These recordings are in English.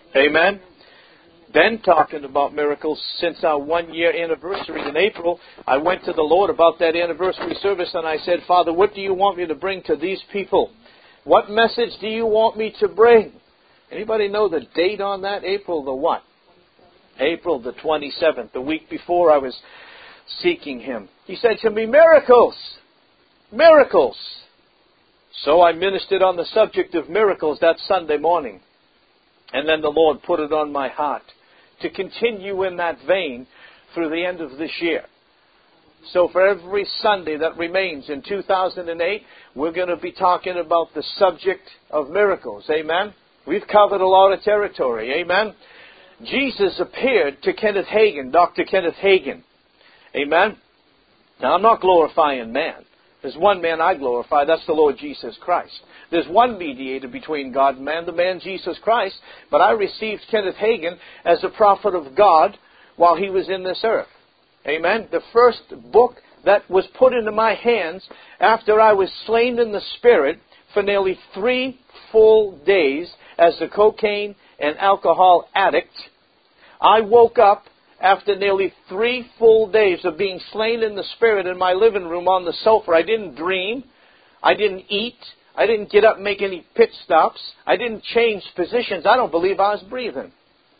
Amen. Then talking about miracles, since our 1-year anniversary in April, I went to the Lord about that anniversary service and I said, Father, what do you want me to bring to these people? What message do you want me to bring? Anybody know the date on that? April the what? April the 27th, the week before I was seeking Him. He said to me, miracles! Miracles! So I ministered on the subject of miracles that Sunday morning. And then the Lord put it on my heart to continue in that vein through the end of this year. So for every Sunday that remains in 2008, we're going to be talking about the subject of miracles. Amen? We've covered a lot of territory. Amen? Jesus appeared to Kenneth Hagin, Dr. Kenneth Hagin. Amen? Now, I'm not glorifying man. There's one man I glorify, that's the Lord Jesus Christ. There's one mediator between God and man, the man Jesus Christ. But I received Kenneth Hagin as a prophet of God while he was in this earth. Amen? The first book that was put into my hands after I was slain in the Spirit for nearly 3 full days as a cocaine and alcohol addict. I woke up after nearly 3 full days of being slain in the Spirit in my living room on the sofa. I didn't dream. I didn't eat. I didn't get up and make any pit stops. I didn't change positions. I don't believe I was breathing.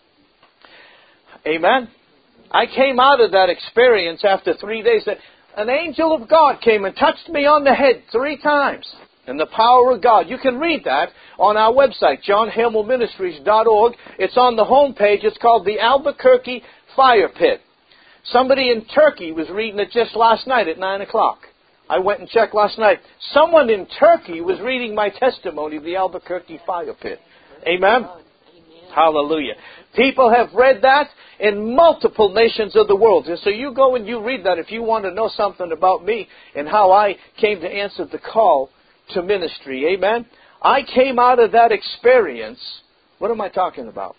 Amen? I came out of that experience after 3 days. An angel of God came and touched me on the head 3 times. And the power of God. You can read that on our website, johnhamelministries.org. It's on the home page. It's called the Albuquerque Fire Pit. Somebody in Turkey was reading it just last night at 9 o'clock. I went and checked last night. Someone in Turkey was reading my testimony of the Albuquerque Fire Pit. Amen? Hallelujah. People have read that in multiple nations of the world. And so you go and you read that if you want to know something about me and how I came to answer the call to ministry. Amen? I came out of that experience. What am I talking about?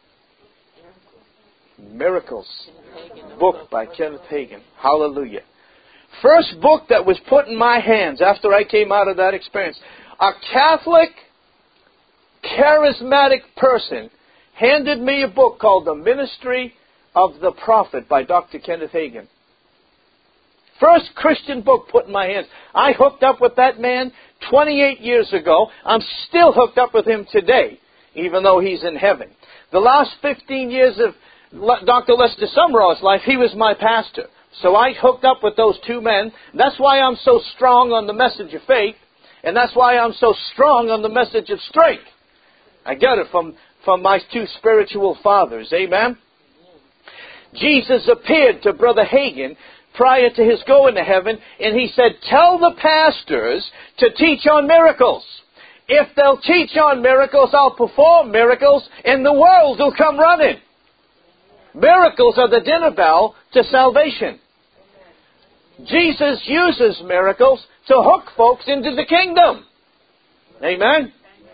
Miracles. Book by Kenneth Hagin. Hallelujah. First book that was put in my hands after I came out of that experience. A Catholic, charismatic person handed me a book called The Ministry of the Prophet by Dr. Kenneth Hagin. First Christian book put in my hands. I hooked up with that man 28 years ago. I'm still hooked up with him today, even though he's in heaven. The last 15 years of Dr. Lester Sumrall's life, he was my pastor. So I hooked up with those 2 men. That's why I'm so strong on the message of faith. And that's why I'm so strong on the message of strength. I get it from my 2 spiritual fathers. Amen? Jesus appeared to Brother Hagin prior to his going to heaven, and he said, tell the pastors to teach on miracles. If they'll teach on miracles, I'll perform miracles, and the world will come running. Miracles are the dinner bell to salvation. Jesus uses miracles to hook folks into the kingdom. Amen?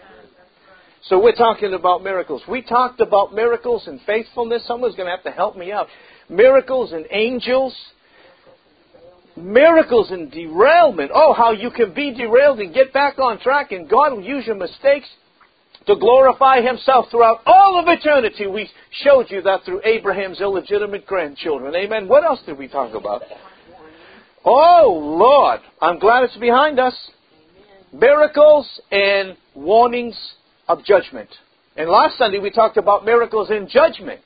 So we're talking about miracles. We talked about miracles and faithfulness. Someone's going to have to help me out. Miracles and angels. Miracles and derailment. Oh, how you can be derailed and get back on track, and God will use your mistakes to glorify Himself throughout all of eternity. We showed you that through Abraham's illegitimate grandchildren. Amen. What else did we talk about? Oh, Lord. I'm glad it's behind us. Miracles and warnings of judgment. And last Sunday we talked about miracles and judgment.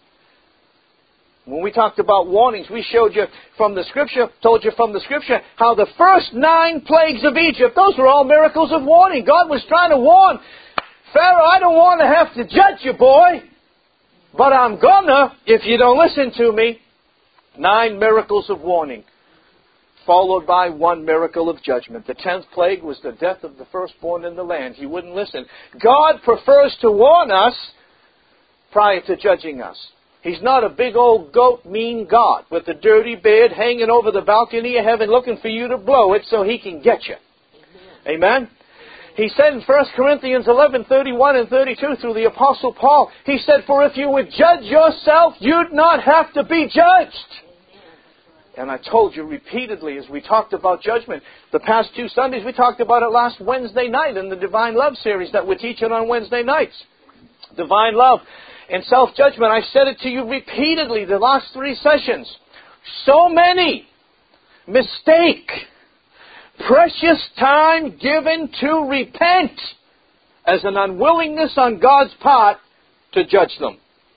When we talked about warnings, we showed you from the Scripture, told you from the Scripture, how the first 9 plagues of Egypt, those were all miracles of warning. God was trying to warn Pharaoh, I don't want to have to judge you, boy, but I'm gonna if you don't listen to me. 9 miracles of warning, followed by 1 miracle of judgment. The 10th plague was the death of the firstborn in the land. He wouldn't listen. God prefers to warn us prior to judging us. He's not a big old goat, mean God with a dirty beard hanging over the balcony of heaven looking for you to blow it so He can get you. Amen? He said in 1 Corinthians 11:31 and 32 through the Apostle Paul, he said, for if you would judge yourself, you'd not have to be judged. And I told you repeatedly as we talked about judgment, the past 2 Sundays, we talked about it last Wednesday night in the Divine Love series that we're teaching on Wednesday nights. Divine Love. in self-judgment. I've said it to you repeatedly the last 3 sessions. So many mistake precious time given to repent as an unwillingness on God's part to judge them.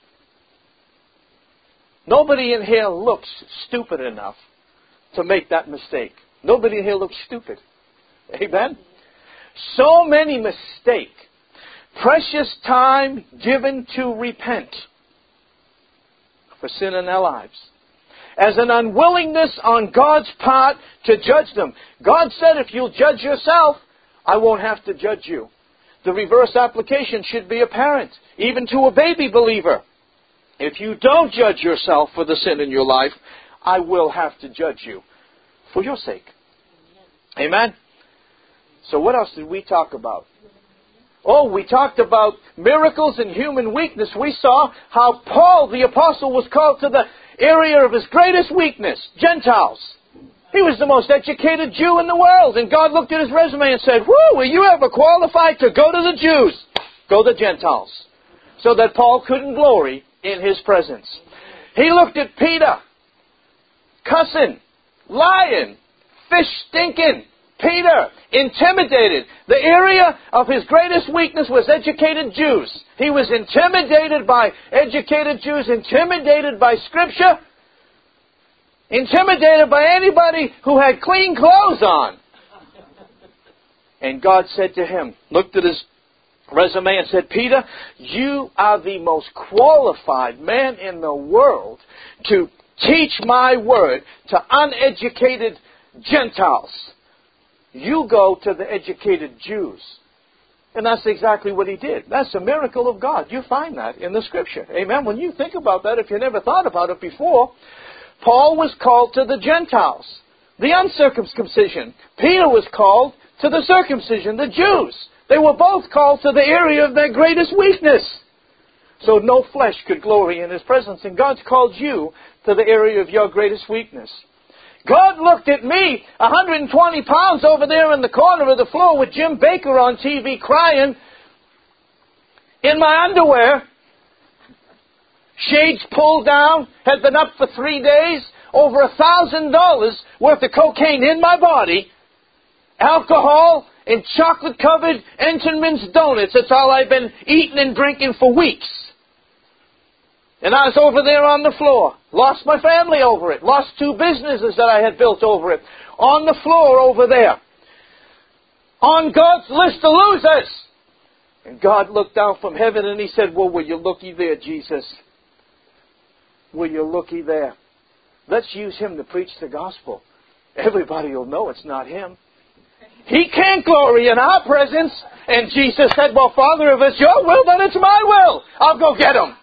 Nobody in here looks stupid enough to make that mistake. Nobody in here looks stupid. Amen? So many mistake precious time given to repent for sin in their lives as an unwillingness on God's part to judge them. God said, if you'll judge yourself, I won't have to judge you. The reverse application should be apparent, even to a baby believer. If you don't judge yourself for the sin in your life, I will have to judge you for your sake. Amen? So what else did we talk about? Oh, we talked about miracles and human weakness. We saw how Paul, the apostle, was called to the area of his greatest weakness, Gentiles. He was the most educated Jew in the world. And God looked at his resume and said, whoo, were you ever qualified to go to the Jews? Go to the Gentiles. So that Paul couldn't glory in his presence. He looked at Peter, cussing, lying, fish stinking. Peter, intimidated. The area of his greatest weakness was educated Jews. He was intimidated by educated Jews, intimidated by Scripture, intimidated by anybody who had clean clothes on. And God said to him, looked at his resume and said, Peter, you are the most qualified man in the world to teach my word to uneducated Gentiles. You go to the educated Jews. And that's exactly what he did. That's a miracle of God. You find that in the Scripture. Amen. When you think about that, if you never thought about it before, Paul was called to the Gentiles, the uncircumcision. Peter was called to the circumcision, the Jews. They were both called to the area of their greatest weakness. So no flesh could glory in His presence. And God's called you to the area of your greatest weakness. God looked at me, 120 pounds over there in the corner of the floor with Jim Baker on TV crying in my underwear, shades pulled down, had been up for 3 days, over $1,000 worth of cocaine in my body, alcohol and chocolate-covered Entenmann's donuts. That's all I've been eating and drinking for weeks. And I was over there on the floor. Lost my family over it. Lost 2 businesses that I had built over it. On the floor over there. On God's list of losers. And God looked down from heaven and He said, well, were you looky there, Jesus? Were you looky there? Let's use Him to preach the gospel. Everybody will know it's not Him. He can't glory in our presence. And Jesus said, well, Father, if it's your will, then it's my will. I'll go get Him.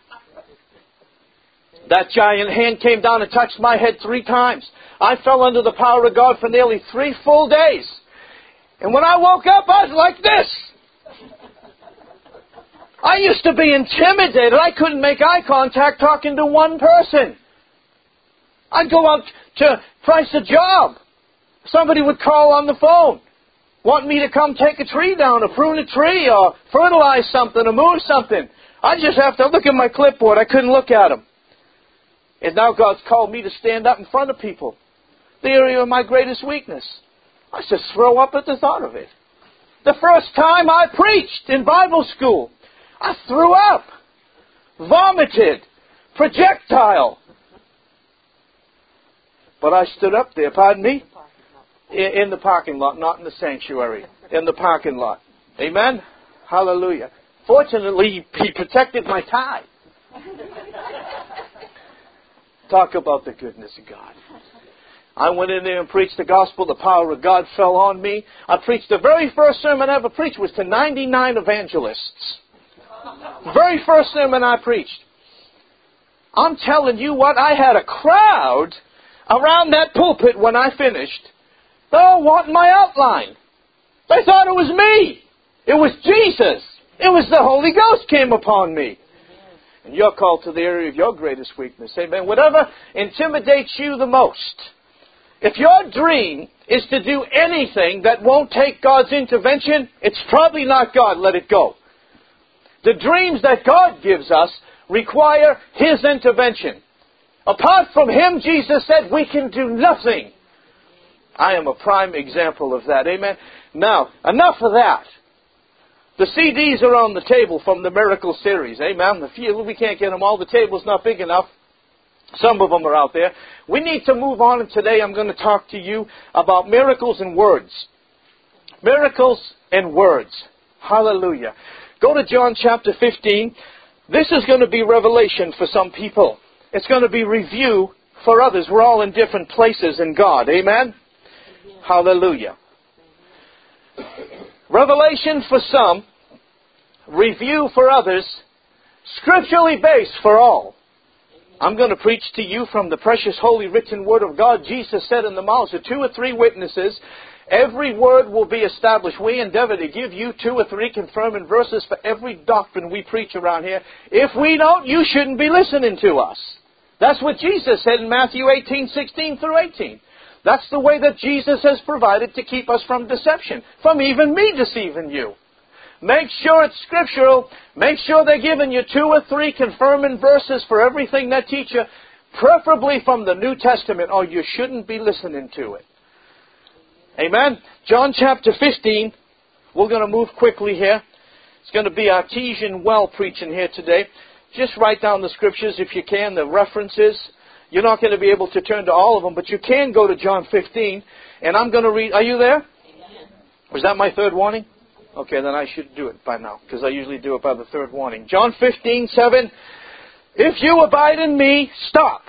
That giant hand came down and touched my head 3 times. I fell under the power of God for nearly 3 full days. And when I woke up, I was like this. I used to be intimidated. I couldn't make eye contact talking to one person. I'd go out to price a job. Somebody would call on the phone, want me to come take a tree down, or prune a tree, or fertilize something, or move something. I'd just have to look at my clipboard. I couldn't look at them. And now God's called me to stand up in front of people. The area of my greatest weakness. I just throw up at the thought of it. The first time I preached in Bible school, I threw up, vomited, projectile. But I stood up there, pardon me? In the parking lot, not in the sanctuary. In the parking lot. Amen? Hallelujah. Fortunately, He protected my tie. Talk about the goodness of God. I went in there and preached the gospel. The power of God fell on me. I preached the very first sermon I ever preached was to 99 evangelists. Very first sermon I preached. I'm telling you what, I had a crowd around that pulpit when I finished. They all wanted my outline. They thought it was me. It was Jesus. It was the Holy Ghost came upon me. And you're called to the area of your greatest weakness. Amen. Whatever intimidates you the most. If your dream is to do anything that won't take God's intervention, it's probably not God. Let it go. The dreams that God gives us require His intervention. Apart from Him, Jesus said, we can do nothing. I am a prime example of that. Amen. Now, enough of that. The CDs are on the table from the Miracle Series. Amen. We can't get them all. The table's not big enough. Some of them are out there. We need to move on, and today I'm going to talk to you about miracles and words. Miracles and words. Hallelujah. Go to John chapter 15. This is going to be revelation for some people. It's going to be review for others. We're all in different places in God. Amen? Hallelujah. Revelation for some, review for others, scripturally based for all. I'm going to preach to you from the precious holy written word of God. Jesus said in the mouths of 2 or 3 witnesses, every word will be established. We endeavor to give you 2 or 3 confirming verses for every doctrine we preach around here. If we don't, you shouldn't be listening to us. That's what Jesus said in Matthew 18:16 through 18. That's the way that Jesus has provided to keep us from deception, from even me deceiving you. Make sure it's scriptural. Make sure they're giving you 2 or 3 confirming verses for everything they teach you, preferably from the New Testament, or you shouldn't be listening to it. Amen? John chapter 15. We're going to move quickly here. It's going to be artesian well preaching here today. Just write down the scriptures if you can, the references. You're not going to be able to turn to all of them, but you can go to John 15. And I'm going to read. Are you there? Was that my third warning? Okay, then I should do it by now, because I usually do it by the third warning. John 15:7. If you abide in me, stop.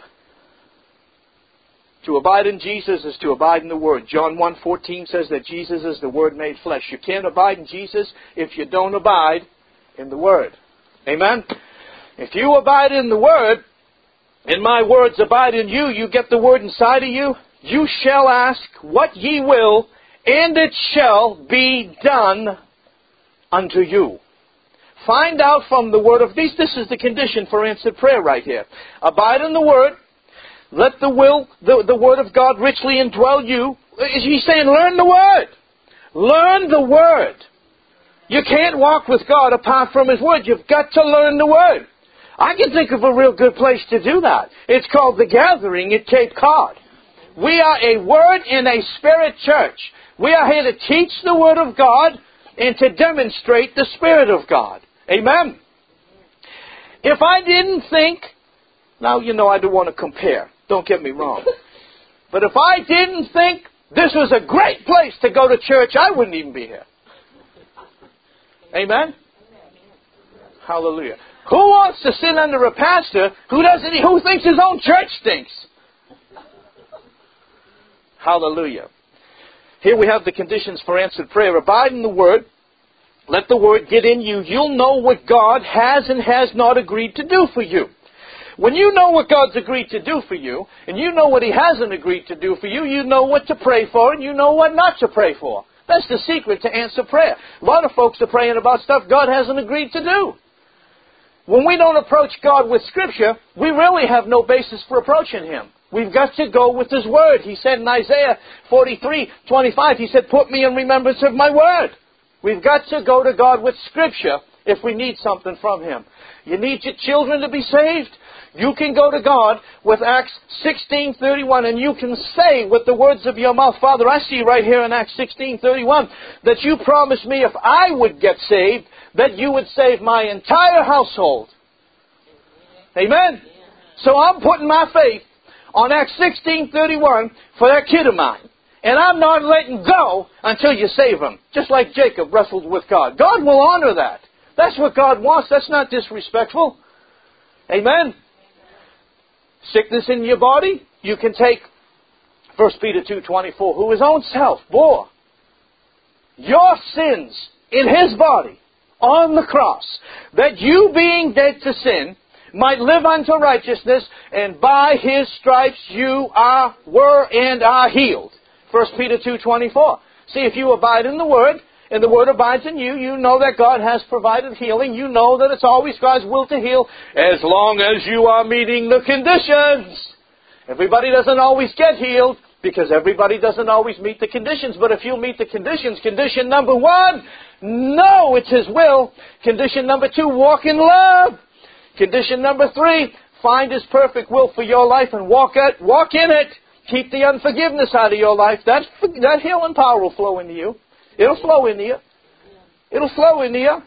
To abide in Jesus is to abide in the Word. John 1:14 says that Jesus is the Word made flesh. You can't abide in Jesus if you don't abide in the Word. Amen? If you abide in the Word, and my words abide in you, you get the Word inside of you, you shall ask what ye will, and it shall be done unto you. Find out from the Word of these. This is the condition for answered prayer right here. Abide in the Word. Let the Word of God richly indwell you. He's saying, learn the Word. Learn the Word. You can't walk with God apart from His Word. You've got to learn the Word. I can think of a real good place to do that. It's called The Gathering at Cape Cod. We are a Word and a Spirit church. We are here to teach the Word of God and to demonstrate the Spirit of God. Amen? If I didn't think, now you know I don't want to compare. Don't get me wrong. But if I didn't think this was a great place to go to church, I wouldn't even be here. Amen? Hallelujah. Who wants to sit under a pastor who thinks his own church stinks? Hallelujah. Here we have the conditions for answered prayer. Abide in the Word. Let the Word get in you. You'll know what God has and has not agreed to do for you. When you know what God's agreed to do for you, and you know what He hasn't agreed to do for you, you know what to pray for, and you know what not to pray for. That's the secret to answer prayer. A lot of folks are praying about stuff God hasn't agreed to do. When we don't approach God with Scripture, we really have no basis for approaching Him. We've got to go with His Word. He said in Isaiah 43:25, He said, put me in remembrance of my Word. We've got to go to God with Scripture if we need something from Him. You need your children to be saved? You can go to God with Acts 16:31, and you can say with the words of your mouth, Father, I see right here in Acts 16:31 that you promised me if I would get saved, that you would save my entire household. Amen? So I'm putting my faith on Acts 16:31 for that kid of mine. And I'm not letting go until you save him. Just like Jacob wrestled with God. God will honor that. That's what God wants. That's not disrespectful. Amen? Sickness in your body, you can take 1 Peter 2:24, who His own self bore your sins in His body on the cross, that you being dead to sin might live unto righteousness, and by His stripes you were and are healed. 1 Peter 2:24. See, if you abide in the Word, and the Word abides in you, you know that God has provided healing. You know that it's always God's will to heal, as long as you are meeting the conditions. Everybody doesn't always get healed, because everybody doesn't always meet the conditions. But if you meet the conditions, condition number 1, know it's His will. Condition number 2, walk in love. Condition number 3, find His perfect will for your life and walk in it. Keep the unforgiveness out of your life. That healing power will flow into you. It'll flow into you. It'll flow into you.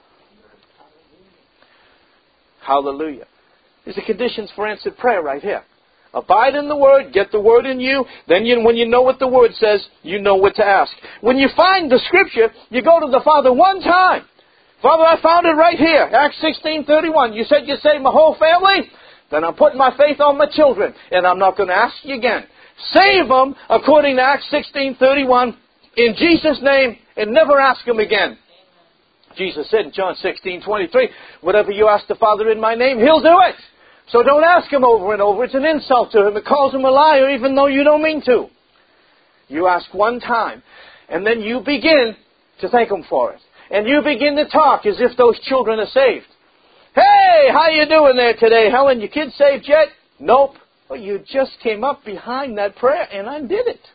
Hallelujah. These are conditions for answered prayer right here. Abide in the Word, get the Word in you, then when you know what the Word says, you know what to ask. When you find the Scripture, you go to the Father one time. Father, I found it right here, Acts 16:31. You said you saved my whole family? Then I'm putting my faith on my children, and I'm not going to ask you again. Save them according to Acts 16:31 in Jesus' name, and never ask them again. Jesus said in John 16:23, whatever you ask the Father in my name, He'll do it. So don't ask Him over and over. It's an insult to Him. It calls Him a liar even though you don't mean to. You ask one time, and then you begin to thank Him for it. And you begin to talk as if those children are saved. Hey, how you doing there today, Helen? Your kids saved yet? Nope. Well, you just came up behind that prayer and undid it.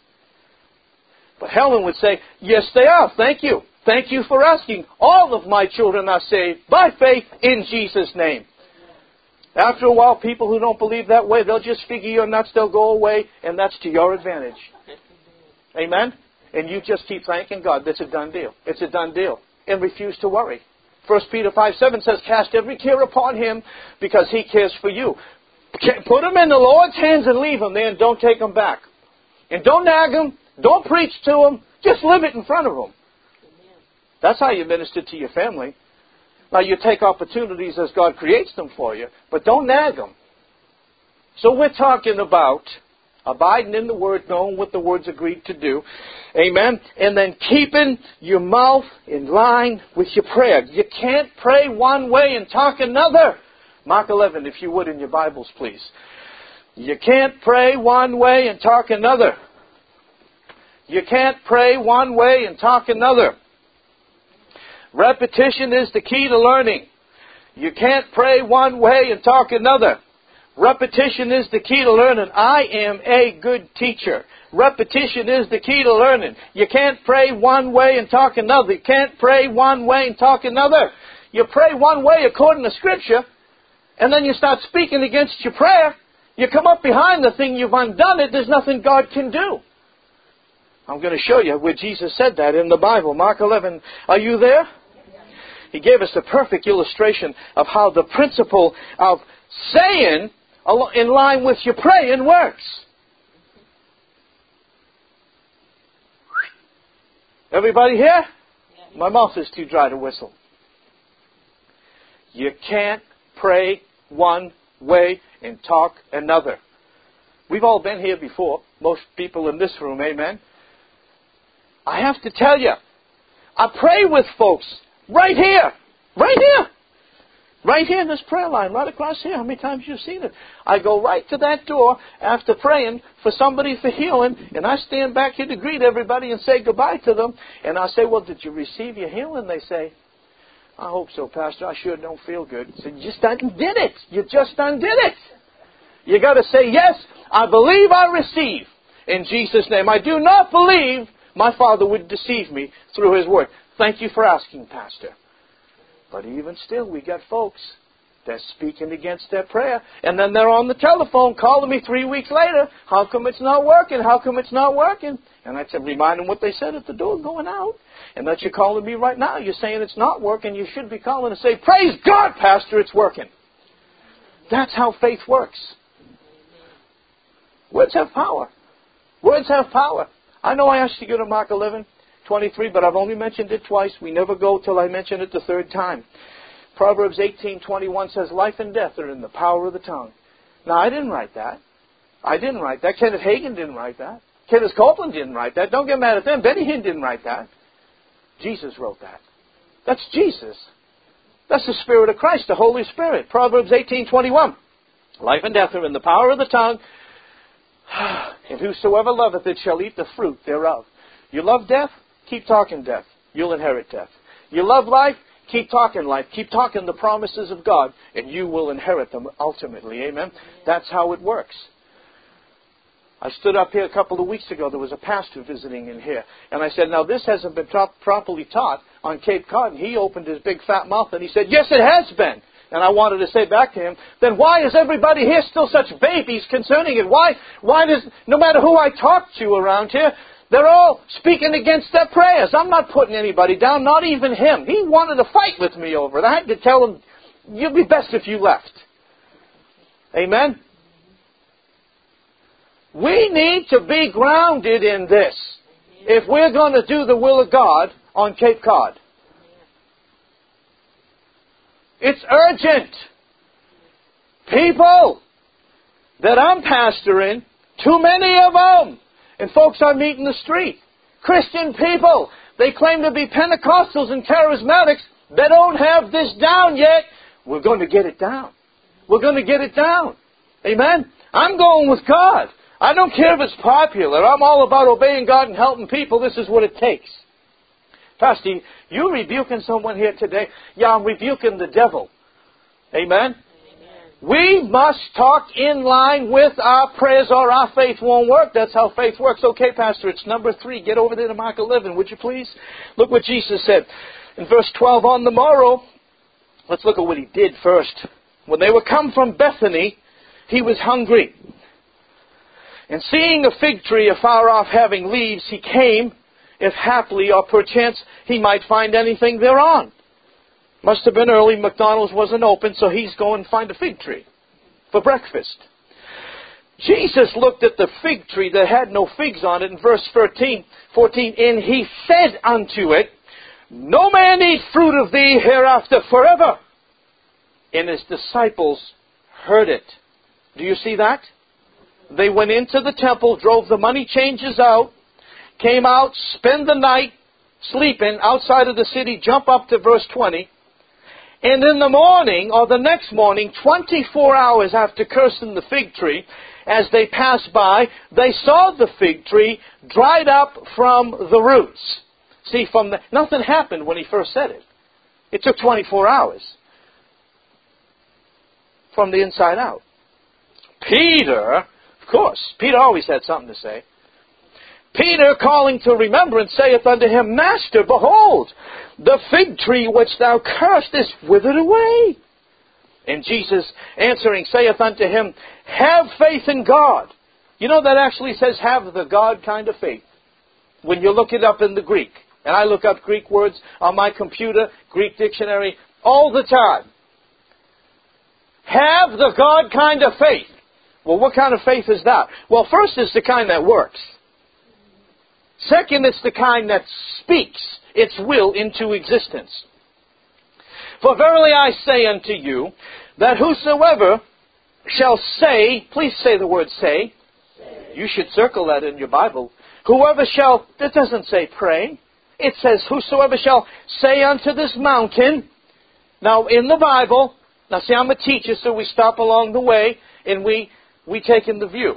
But Helen would say, yes, they are. Thank you. Thank you for asking. All of my children are saved by faith in Jesus' name. After a while, people who don't believe that way, they'll just figure you're nuts, they'll go away, and that's to your advantage. Amen? And you just keep thanking God. That's a done deal. It's a done deal. And refuse to worry. 1 Peter 5:7 says, cast every care upon Him because He cares for you. Put them in the Lord's hands and leave them there and don't take them back. And don't nag them. Don't preach to them. Just live it in front of them. That's how you minister to your family. Now, you take opportunities as God creates them for you, but don't nag them. So we're talking about abiding in the Word, knowing what the Word's agreed to do. Amen? And then keeping your mouth in line with your prayer. You can't pray one way and talk another. Mark 11, if you would, in your Bibles, please. You can't pray one way and talk another. You can't pray one way and talk another. Repetition is the key to learning. You can't pray one way and talk another. Repetition is the key to learning. I am a good teacher. Repetition is the key to learning. You can't pray one way and talk another. You can't pray one way and talk another. You pray one way according to Scripture, and then you start speaking against your prayer. You come up behind the thing, you've undone it. There's nothing God can do. I'm going to show you where Jesus said that in the Bible. Mark 11. Are you there? He gave us a perfect illustration of how the principle of saying in line with your praying works. Everybody here? My mouth is too dry to whistle. You can't pray one way and talk another. We've all been here before. Most people in this room, amen. I have to tell you, I pray with folks right here. Right here in this prayer line, right across here. How many times you've seen it? I go right to that door after praying for somebody for healing, and I stand back here to greet everybody and say goodbye to them. And I say, well, did you receive your healing? They say, I hope so, Pastor. I sure don't feel good. I said, you just undid it. You just undid it. You got to say, yes, I believe I receive in Jesus' name. I do not believe my Father would deceive me through His Word. Thank you for asking, Pastor. But even still, we got folks that's speaking against their prayer. And then they're on the telephone calling me 3 weeks later. How come it's not working? How come it's not working? And I said, remind them what they said at the door going out. And that you're calling me right now. You're saying it's not working. You should be calling and say, praise God, Pastor, it's working. That's how faith works. Words have power. Words have power. I know I asked you to go to Mark 11:23, but I've only mentioned it twice. We never go till I mention it the third time. Proverbs 18:21 says, life and death are in the power of the tongue. Now, I didn't write that. Kenneth Hagin didn't write that. Kenneth Copeland didn't write that. Don't get mad at them. Benny Hinn didn't write that. Jesus wrote that. That's Jesus. That's the Spirit of Christ, the Holy Spirit. Proverbs 18:21. Life and death are in the power of the tongue, and whosoever loveth it shall eat the fruit thereof. You love death? Keep talking death. You'll inherit death. You love life? Keep talking life. Keep talking the promises of God, and you will inherit them ultimately. Amen? That's how it works. I stood up here a couple of weeks ago. There was a pastor visiting in here. And I said, now this hasn't been properly taught on Cape Cod. And he opened his big fat mouth and he said, yes, it has been. And I wanted to say back to him, then why is everybody here still such babies concerning it? Why does, no matter who I talk to around here, they're all speaking against their prayers. I'm not putting anybody down, not even him. He wanted to fight with me over it. I had to tell him, you'd be best if you left. Amen? We need to be grounded in this if we're going to do the will of God on Cape Cod. It's urgent. People that I'm pastoring, too many of them. And folks I meet in the street, Christian people, they claim to be Pentecostals and charismatics. They don't have this down yet. We're going to get it down. We're going to get it down. Amen? I'm going with God. I don't care if it's popular. I'm all about obeying God and helping people. This is what it takes. Pastor, you rebuking someone here today? Yeah, I'm rebuking the devil. Amen? We must talk in line with our prayers or our faith won't work. That's how faith works. Okay, Pastor, it's number 3. Get over there to Mark 11, would you please? Look what Jesus said. In verse 12, on the morrow, let's look at what he did first. When they were come from Bethany, he was hungry. And seeing a fig tree afar off having leaves, he came, if haply or perchance he might find anything thereon. Must have been early, McDonald's wasn't open, so he's going to find a fig tree for breakfast. Jesus looked at the fig tree that had no figs on it in verse 14, and he said unto it, no man eat fruit of thee hereafter forever. And his disciples heard it. Do you see that? They went into the temple, drove the money changers out, came out, spend the night sleeping outside of the city, jump up to verse 20. And in the morning, or the next morning, 24 hours after cursing the fig tree, as they passed by, they saw the fig tree dried up from the roots. See, nothing happened when he first said it. It took 24 hours. From the inside out. Peter, of course, Peter always had something to say. Peter, calling to remembrance, saith unto him, Master, behold, the fig tree which thou cursed is withered away. And Jesus answering saith unto him, have faith in God. You know that actually says have the God kind of faith. When you look it up in the Greek. And I look up Greek words on my computer, Greek dictionary, all the time. Have the God kind of faith. Well, what kind of faith is that? Well, first it's the kind that works. Second, it's the kind that speaks its will into existence. For verily I say unto you, that whosoever shall say, please say the word say. You should circle that in your Bible. Whoever shall, it doesn't say pray. It says, whosoever shall say unto this mountain. Now, in the Bible, now see, I'm a teacher, so we stop along the way, and we take in the view.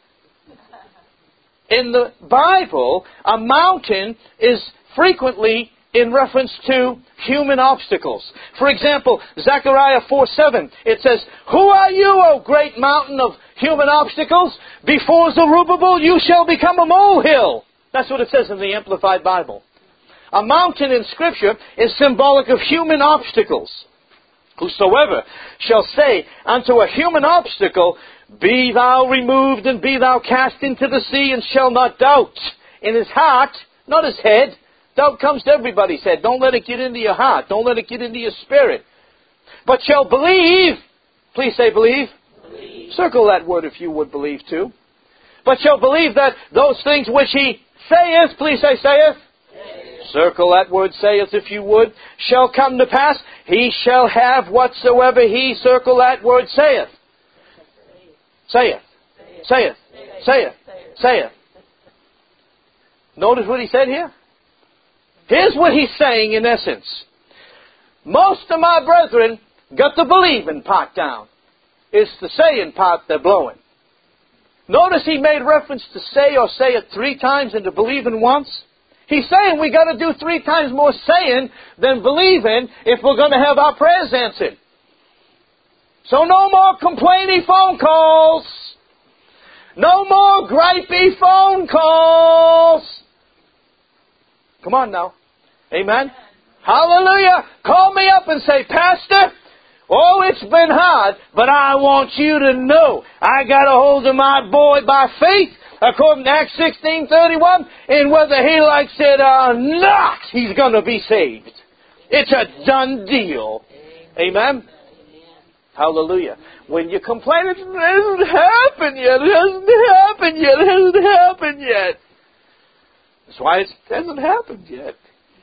In the Bible, a mountain is frequently in reference to human obstacles. For example, Zechariah 4:7, it says, who are you, O great mountain of human obstacles? Before Zerubbabel you shall become a molehill. That's what it says in the Amplified Bible. A mountain in Scripture is symbolic of human obstacles. Whosoever shall say unto a human obstacle, be thou removed and be thou cast into the sea, and shall not doubt in his heart, not his head. Doubt comes to everybody's head. Don't let it get into your heart. Don't let it get into your spirit. But shall believe. Please say believe. Believe. Circle that word if you would believe too. But shall believe that those things which he saith, please say saith. Circle that word saith if you would. Shall come to pass. He shall have whatsoever he, circle that word saith. Saith. Saith. Saith. Saith. Notice what he said here? Here's what he's saying in essence. Most of my brethren got the believing part down. It's the saying part they're blowing. Notice he made reference to say or say it 3 times and to believing once. He's saying we got to do 3 times more saying than believing if we're going to have our prayers answered. So no more complaining phone calls. No more gripey phone calls. Come on now. Amen. Hallelujah. Call me up and say, Pastor, Oh, it's been hard, but I want you to know I got a hold of my boy by faith, according to Acts 16:31, and whether he likes it or not, he's going to be saved. It's a done deal. Amen? Hallelujah. When you complain, it hasn't happened yet. It hasn't happened yet. It hasn't happened yet. That's why it hasn't happened yet.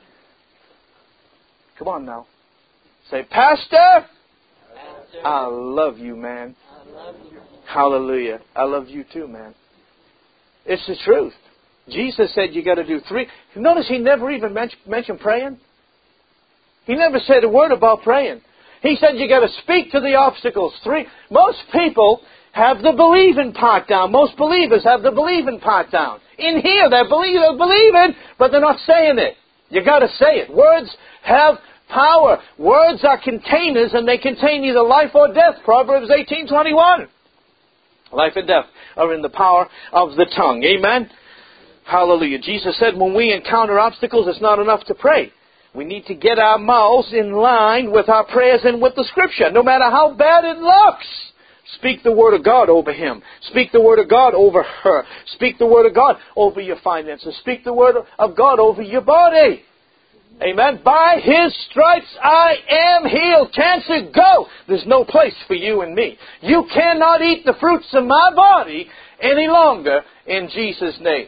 Come on now. Say, Pastor, I love you, man. Hallelujah. I love you too, man. It's the truth. Jesus said you got to do 3. Notice he never even mentioned praying. He never said a word about praying. He said you got to speak to the obstacles. 3. Most people have the believing part down. Most believers have the believing part down. In here, they're believing, but they're not saying it. You got to say it. Words have power. Words are containers, and they contain either life or death. Proverbs 18:21. Life and death are in the power of the tongue. Amen? Hallelujah. Jesus said when we encounter obstacles, it's not enough to pray. We need to get our mouths in line with our prayers and with the Scripture. No matter how bad it looks, speak the Word of God over him. Speak the Word of God over her. Speak the Word of God over your finances. Speak the Word of God over your body. Amen. By His stripes I am healed. Cancer, go. There's no place for you and me. You cannot eat the fruits of my body any longer in Jesus' name.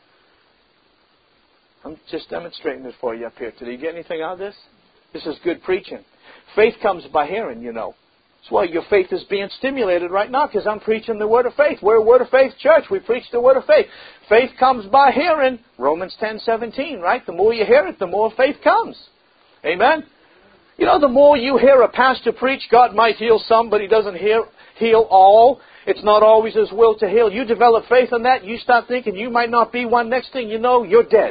I'm just demonstrating this for you up here today. You get anything out of this? This is good preaching. Faith comes by hearing, you know. That's why your faith is being stimulated right now, because I'm preaching the Word of faith. We're a Word of faith church. We preach the Word of faith. Faith comes by hearing. Romans 10:17, right? The more you hear it, the more faith comes. Amen? You know, the more you hear a pastor preach, God might heal some, but He doesn't heal all. It's not always His will to heal. You develop faith in that, you start thinking you might not be one. Next thing you know, you're dead.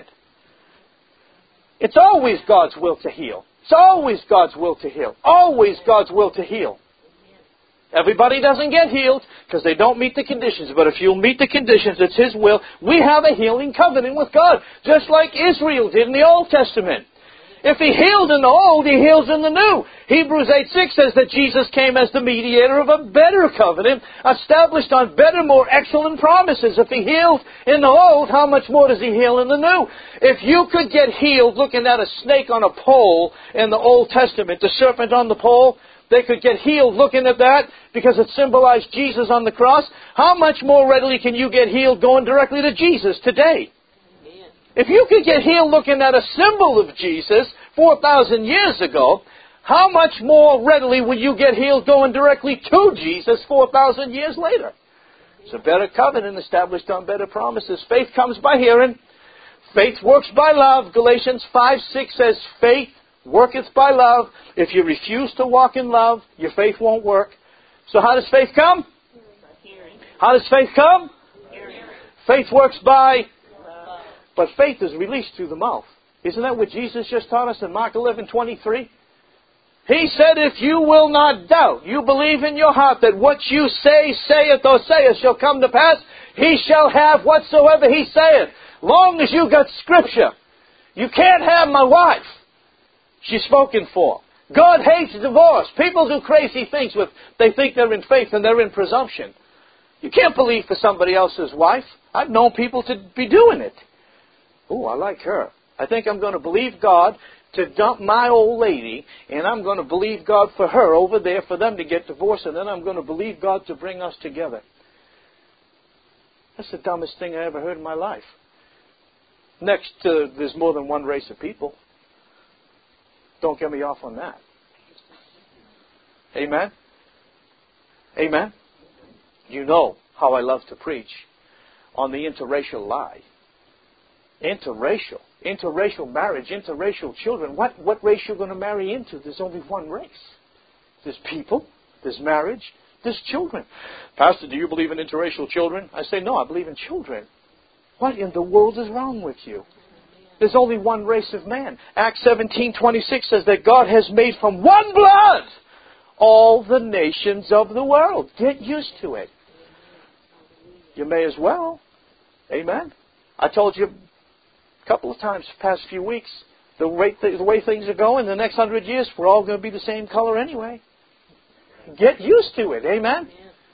It's always God's will to heal. It's always God's will to heal. Always God's will to heal. Everybody doesn't get healed because they don't meet the conditions. But if you meet the conditions, it's His will. We have a healing covenant with God, just like Israel did in the Old Testament. If He healed in the Old, He heals in the New. Hebrews 8:6 says that Jesus came as the mediator of a better covenant, established on better, more excellent promises. If He healed in the Old, how much more does He heal in the New? If you could get healed looking at a snake on a pole in the Old Testament, the serpent on the pole, they could get healed looking at that because it symbolized Jesus on the cross. How much more readily can you get healed going directly to Jesus today? If you could get healed looking at a symbol of Jesus 4,000 years ago, how much more readily will you get healed going directly to Jesus 4,000 years later? It's a better covenant established on better promises. Faith comes by hearing. Faith works by love. Galatians 5:6 says, faith worketh by love. If you refuse to walk in love, your faith won't work. So how does faith come? How does faith come? Faith works by love. But faith is released through the mouth. Isn't that what Jesus just taught us in Mark 11:23? He said, if you will not doubt, you believe in your heart that what you say, saith or saith shall come to pass, he shall have whatsoever he saith. Long as you got Scripture. You can't have my wife. She's spoken for. God hates divorce. People do crazy things with, they think they're in faith and they're in presumption. You can't believe for somebody else's wife. I've known people to be doing it. Oh, I like her. I think I'm going to believe God to dump my old lady, and I'm going to believe God for her over there for them to get divorced, and then I'm going to believe God to bring us together. That's the dumbest thing I ever heard in my life. Next, there's more than one race of people. Don't get me off on that. Amen? Amen? You know how I love to preach on the interracial lie. Interracial marriage, interracial children. What race you're going to marry into? There's only one race. There's people, there's marriage, there's children. Pastor, do you believe in interracial children? I say, no, I believe in children. What in the world is wrong with you? There's only one race of man. Acts 17:26 says that God has made from one blood all the nations of the world. Get used to it. You may as well. Amen. I told you a couple of times the past few weeks, the way things are going, the next 100 years, we're all going to be the same color anyway. Get used to it. Amen?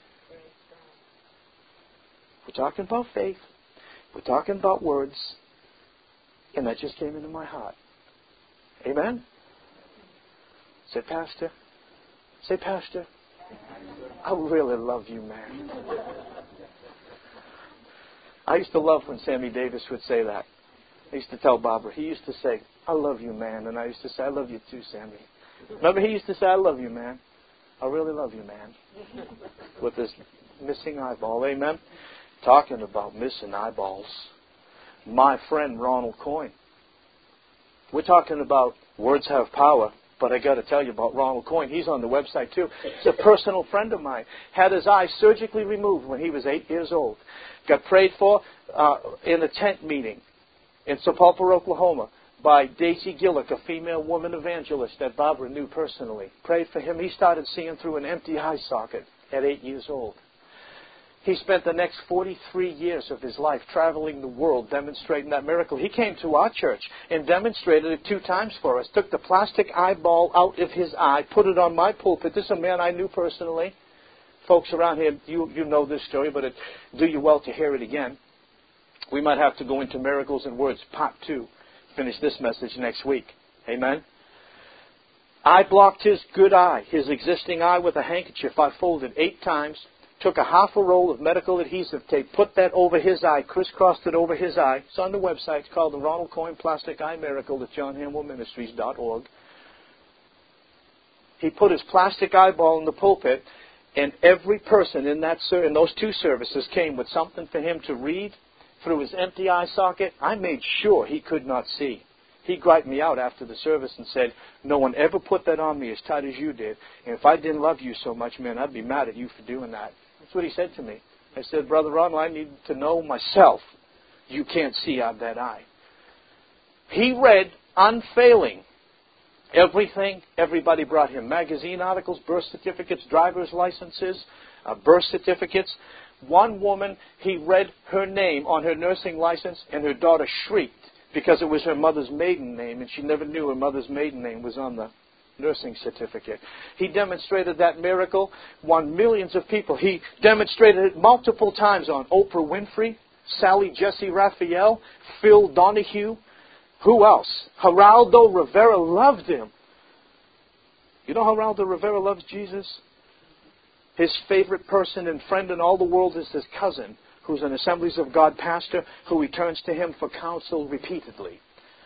We're talking about faith. We're talking about words. And that just came into my heart. Amen? Say, Pastor. Say, Pastor. I really love you, man. I used to love when Sammy Davis would say that. I used to tell Barbara. He used to say, I love you, man. And I used to say, I love you too, Sammy. Remember, he used to say, I love you, man. I really love you, man. With his missing eyeball. Amen? Talking about missing eyeballs. My friend Ronald Coyne. We're talking about words have power, but I got to tell you about Ronald Coyne. He's on the website too. He's a personal friend of mine. Had his eye surgically removed when he was 8 years old. Got prayed for in a tent meeting in Sepulpa, Oklahoma, by Daisy Gillick, a female woman evangelist that Barbara knew personally. Prayed for him. He started seeing through an empty eye socket at 8 years old. He spent the next 43 years of his life traveling the world demonstrating that miracle. He came to our church and demonstrated it 2 times for us. Took the plastic eyeball out of his eye, put it on my pulpit. This is a man I knew personally. Folks around here, you know this story, but it do you well to hear it again. We might have to go into Miracles and Words, Part 2. Finish this message next week. Amen? I blocked his good eye, his existing eye, with a handkerchief. I folded 8 times. Took a half a roll of medical adhesive tape, put that over his eye, crisscrossed it over his eye. It's on the website. It's called the Ronald Coyne Plastic Eye Miracle at JohnHamwellMinistries.org. He put his plastic eyeball in the pulpit, and every person in those 2 services came with something for him to read through his empty eye socket. I made sure he could not see. He griped me out after the service and said, no one ever put that on me as tight as you did. And if I didn't love you so much, man, I'd be mad at you for doing that. That's what he said to me. I said, Brother Ronald, I need to know myself. You can't see out of that eye. He read unfailing everything everybody brought him. Magazine articles, birth certificates, driver's licenses, birth certificates. One woman, he read her name on her nursing license, and her daughter shrieked because it was her mother's maiden name, and she never knew her mother's maiden name was on the nursing certificate. He demonstrated that miracle, won millions of people. He demonstrated it multiple times on Oprah Winfrey, Sally Jesse Raphael, Phil Donahue. Who else? Geraldo Rivera loved him. You know Geraldo Rivera loves Jesus? His favorite person and friend in all the world is his cousin, who's an Assemblies of God pastor, who returns to him for counsel repeatedly.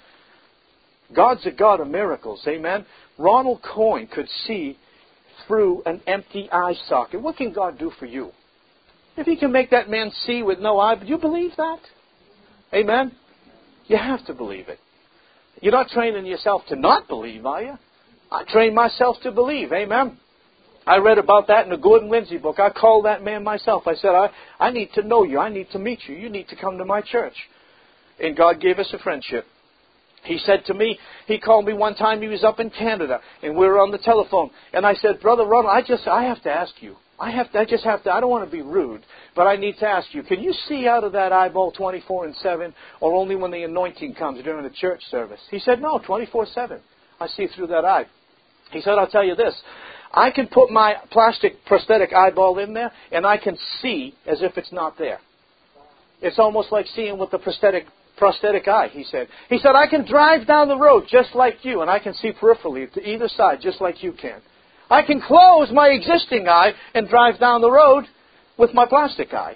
God's a God of miracles, amen? Ronald Coyne could see through an empty eye socket. What can God do for you? If He can make that man see with no eye, do you believe that? Amen? You have to believe it. You're not training yourself to not believe, are you? I trained myself to believe, amen? I read about that in the Gordon Lindsay book. I called that man myself. I said, I need to know you. I need to meet you. You need to come to my church. And God gave us a friendship. He said to me, he called me one time, he was up in Canada, and we were on the telephone. And I said, Brother Ronald, I have to ask you. I don't want to be rude, but I need to ask you, can you see out of that eyeball 24/7, or only when the anointing comes during the church service? He said, no, 24/7. I see through that eye. He said, I'll tell you this. I can put my plastic prosthetic eyeball in there, and I can see as if it's not there. It's almost like seeing with the prosthetic eye, he said. He said, I can drive down the road just like you, and I can see peripherally to either side just like you can. I can close my existing eye and drive down the road with my plastic eye.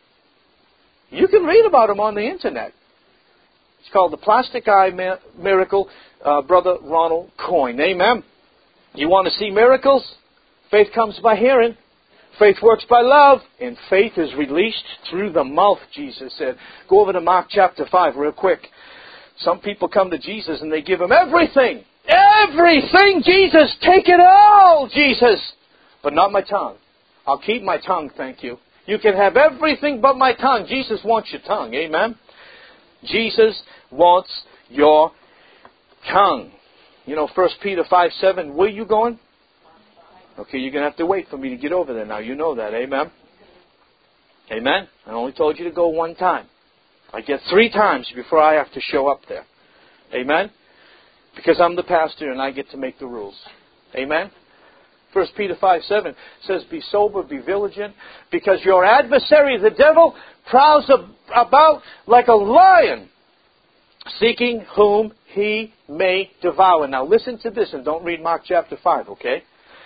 You can read about him on the internet. It's called the Plastic Eye Miracle, Brother Ronald Coyne. Amen. You want to see miracles? Faith comes by hearing. Faith works by love, and faith is released through the mouth, Jesus said. Go over to Mark chapter 5 real quick. Some people come to Jesus and they give him everything. Everything, Jesus. Take it all, Jesus. But not my tongue. I'll keep my tongue, thank you. You can have everything but my tongue. Jesus wants your tongue. Amen? Jesus wants your tongue. You know, 1 Peter 5:7. Where are you going? Okay, you're going to have to wait for me to get over there now. You know that. Amen? Amen? I only told you to go one time. I get 3 times before I have to show up there. Amen? Because I'm the pastor and I get to make the rules. Amen? 1 Peter 5:7 says, be sober, be vigilant, because your adversary, the devil, prowls about like a lion, seeking whom he may devour. Now listen to this, and don't read Mark chapter 5, okay?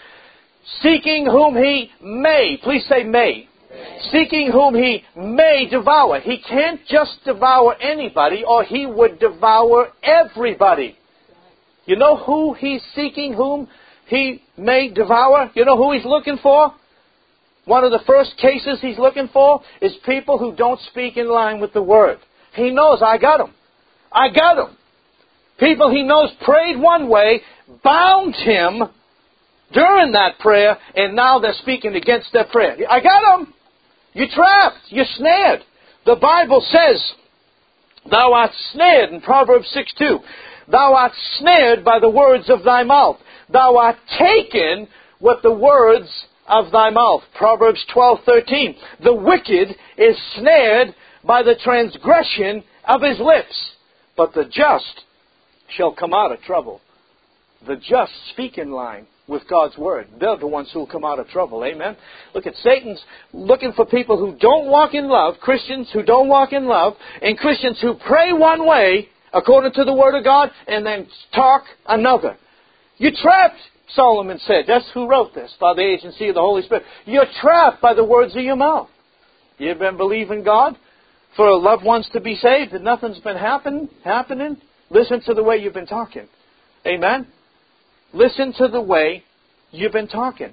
Seeking whom he may. Please say may. Seeking whom he may devour. He can't just devour anybody, or he would devour everybody. You know who he's seeking, whom he may devour? You know who he's looking for? One of the first cases he's looking for is people who don't speak in line with the Word. He knows, I got them. I got them. People he knows prayed one way, bound him during that prayer, and now they're speaking against their prayer. I got them. You're trapped. You're snared. The Bible says, thou art snared in Proverbs 6:2. Thou art snared by the words of thy mouth. Thou art taken with the words of thy mouth. Proverbs 12:13. The wicked is snared by the transgression of his lips, but the just shall come out of trouble. The just speak in line with God's Word. They're the ones who will come out of trouble. Amen? Look at Satan's looking for people who don't walk in love, Christians who don't walk in love, and Christians who pray one way, according to the Word of God, and then talk another. You're trapped, Solomon said. That's who wrote this, by the agency of the Holy Spirit. You're trapped by the words of your mouth. You've been believing God for loved ones to be saved, and nothing's been happening. Listen to the way you've been talking. Amen? Listen to the way you've been talking.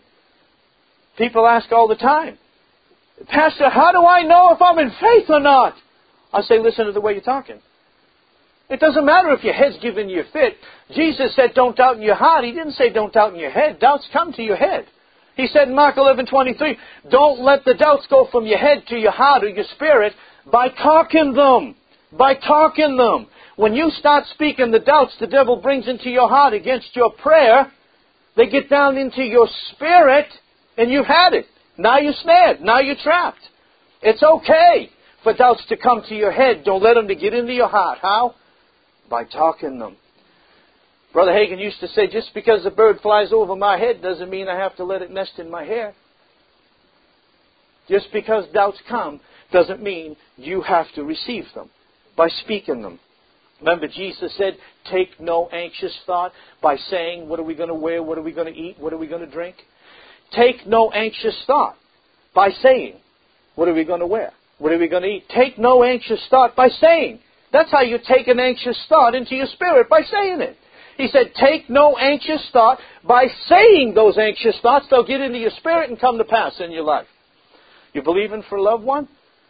People ask all the time, Pastor, how do I know if I'm in faith or not? I say, listen to the way you're talking. It doesn't matter if your head's giving you a fit. Jesus said, don't doubt in your heart. He didn't say, don't doubt in your head. Doubts come to your head. He said in Mark 11:23, don't let the doubts go from your head to your heart or your spirit by talking them. By talking them. When you start speaking the doubts the devil brings into your heart against your prayer, they get down into your spirit, and you've had it. Now you're snared. Now you're trapped. It's okay for doubts to come to your head. Don't let them to get into your heart. How? By talking them. Brother Hagin used to say, just because a bird flies over my head doesn't mean I have to let it nest in my hair. Just because doubts come doesn't mean you have to receive them by speaking them. Remember, Jesus said, take no anxious thought by saying, what are we going to wear? What are we going to eat? What are we going to drink? Take no anxious thought by saying, what are we going to wear? What are we going to eat? Take no anxious thought by saying. That's how you take an anxious thought into your spirit, by saying it. He said, take no anxious thought by saying those anxious thoughts. They'll get into your spirit and come to pass in your life. You believing for a loved one?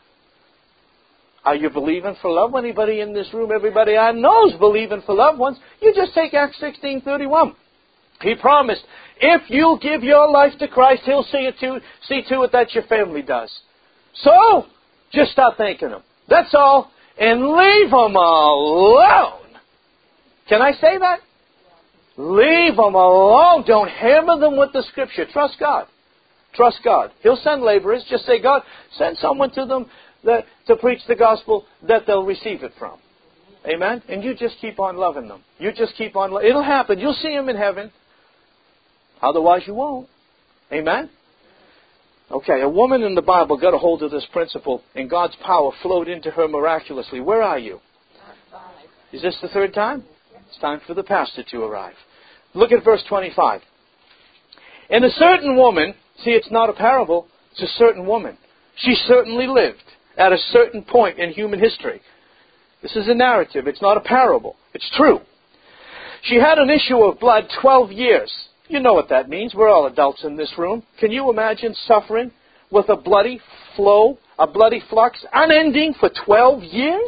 Are you believing for loved one? Anybody in this room, everybody I know is believing for loved ones. You just take Acts 16:31. He promised, if you give your life to Christ, He'll see to it that your family does. So, just start thanking Him. That's all. And leave them alone. Can I say that? Leave them alone. Don't hammer them with the Scripture. Trust God. Trust God. He'll send laborers. Just say, God, send someone to them to preach the gospel that they'll receive it from. Amen? And you just keep on loving them. You just keep on. It'll happen. You'll see them in heaven. Otherwise you won't. Amen? Okay, a woman in the Bible got a hold of this principle, and God's power flowed into her miraculously. Where are you? Is this the third time? It's time for the pastor to arrive. Look at verse 25. And a certain woman, see, it's not a parable, it's a certain woman. She certainly lived at a certain point in human history. This is a narrative. It's not a parable. It's true. She had an issue of blood 12 years. You know what that means. We're all adults in this room. Can you imagine suffering with a bloody flow, a bloody flux, unending for 12 years?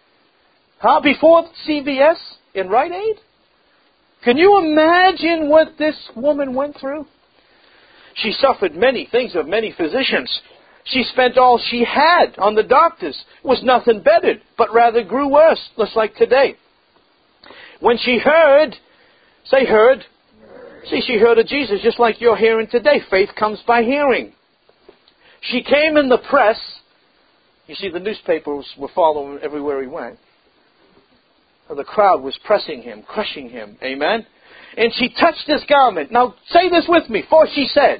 Before CVS in Rite Aid? Can you imagine what this woman went through? She suffered many things of many physicians. She spent all she had on the doctors. It was nothing bettered, but rather grew worse, just like today. When she heard, say heard. See, she heard of Jesus just like you're hearing today. Faith comes by hearing. She came in the press. You see, the newspapers were following him everywhere he went. The crowd was pressing him, crushing him. Amen? and she touched his garment. Now, say this with me. For she said.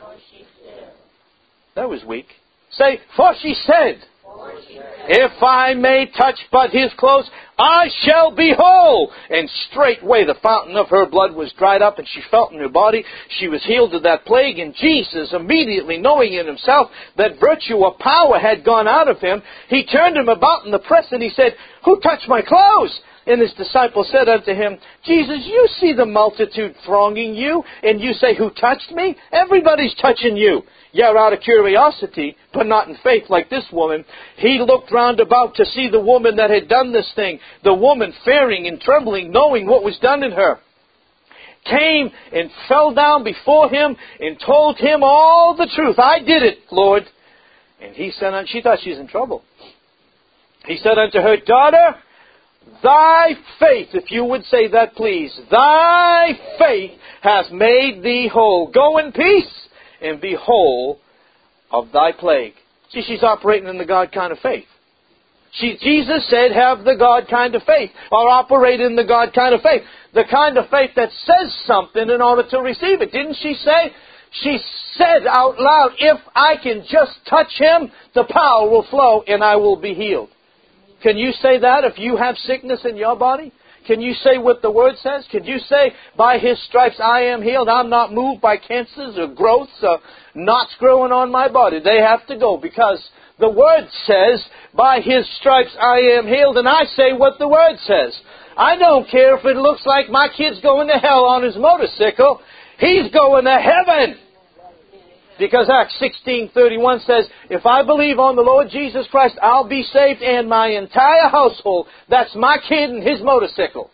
That was weak. Say, for she said. If I may touch but his clothes, I shall be whole. And straightway the fountain of her blood was dried up, and she felt in her body she was healed of that plague. And Jesus, immediately knowing in himself that virtue or power had gone out of him, he turned him about in the press, and he said, Who touched my clothes? And his disciples said unto him, Jesus, you see the multitude thronging you, and you say, Who touched me? Everybody's touching you. Yet out of curiosity, but not in faith like this woman, he looked round about to see the woman that had done this thing. The woman, fearing and trembling, knowing what was done in her, came and fell down before him and told him all the truth. I did it, Lord. And he said, she thought she was in trouble. He said unto her, Daughter, thy faith, if you would say that, please, thy faith has made thee whole. Go in peace and be whole of thy plague. See, she's operating in the God kind of faith. Jesus said, have the God kind of faith, or operate in the God kind of faith. The kind of faith that says something in order to receive it. Didn't she say? She said out loud, if I can just touch him, the power will flow and I will be healed. Can you say that if you have sickness in your body? Can you say what the Word says? Can you say, by his stripes I am healed? I'm not moved by cancers or growths or knots growing on my body. They have to go because the Word says, by his stripes I am healed. And I say what the Word says. I don't care if it looks like my kid's going to hell on his motorcycle. He's going to heaven. Because Acts 16:31 says, if I believe on the Lord Jesus Christ, I'll be saved and my entire household. That's my kid and his motorcycle.